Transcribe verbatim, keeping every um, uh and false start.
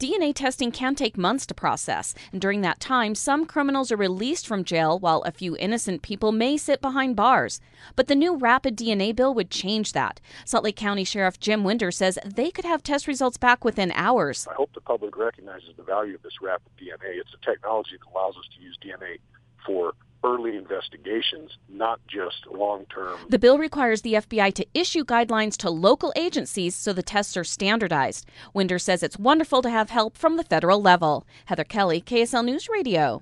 D N A testing can take months to process, and during that time, some criminals are released from jail while a few innocent people may sit behind bars. But the new rapid D N A bill would change that. Salt Lake County Sheriff Jim Winder says they could have test results back within hours. I hope the public recognizes the value of this rapid D N A. It's a technology that allows us to use D N A for early investigations, not just long-term. The bill requires the F B I to issue guidelines to local agencies so the tests are standardized. Winder says it's wonderful to have help from the federal level. Heather Kelly, K S L News Radio.